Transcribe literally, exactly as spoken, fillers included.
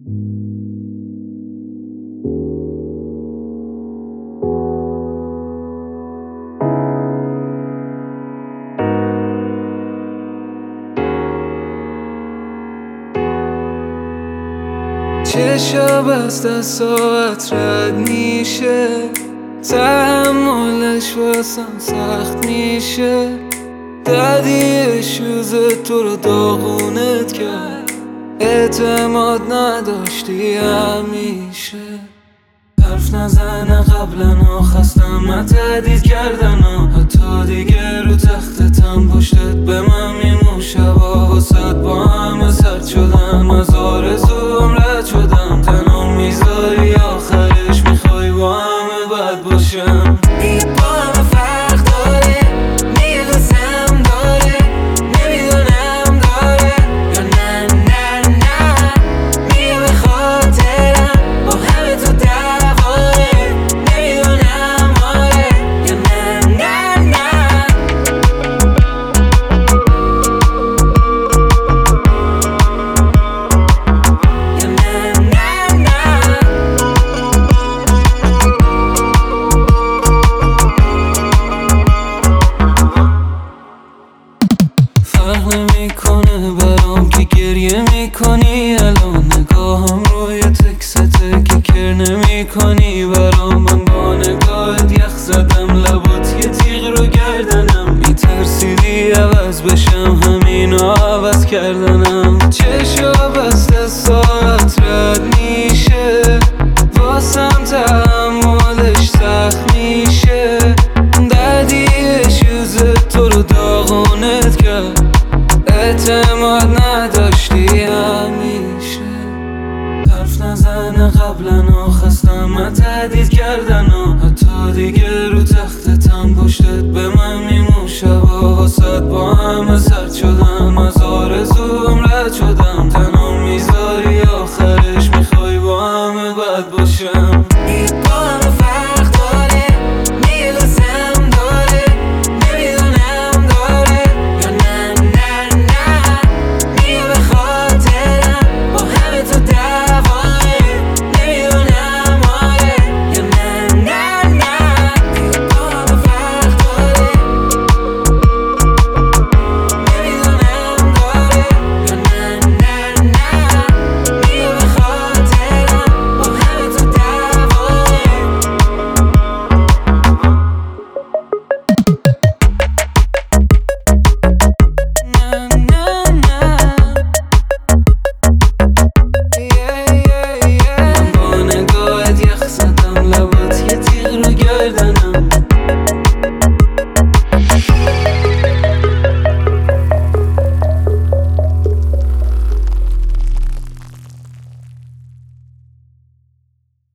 چشا بست از ساعت رد میشه، تحملش واسم سخت میشه. دردی شوز تو رو داغونت کرد، اعتماد نداشتی همیشه. حرف نزنه قبلا ها، خستم من تهدید کردن ها. حتی دیگه رو تختتم پشتت به من میمون شبا. واسد با همه سرد شدم، از آرزوم رد شدم. تنها میذاری آخرش میخوای با همه بد باشم. دیگه با همه فرق داره، میگه قسم داره، نمیدونم داره یا نه نه نه. میگه به خاطرم با همه تو دعواره، نمیدونم آره یا نه نه نه. یا نه نه نه. فرق نمیکنه برام که گریه میکنی الان. نگاهم روی تکسته که کر نمیکنی برام. من با نگاهت یخ زدم، لبات یه تیغ رو گردنم. میترسیدی عوض بشم، همینو عوض کردنم. چشا بسته ساعت رد میشه، واسم تحملش سخت میشه. دردی شوز تو رو داغونت کرد، اعتماد نداشتی همیشه. حرف نزنه قبلا ها، خستم من تهدید کردن ها. حتی دیگه رو تختتم پشتت به من میمون شبا. واسد با همه سرد شدم، از آرزوم رد شدم.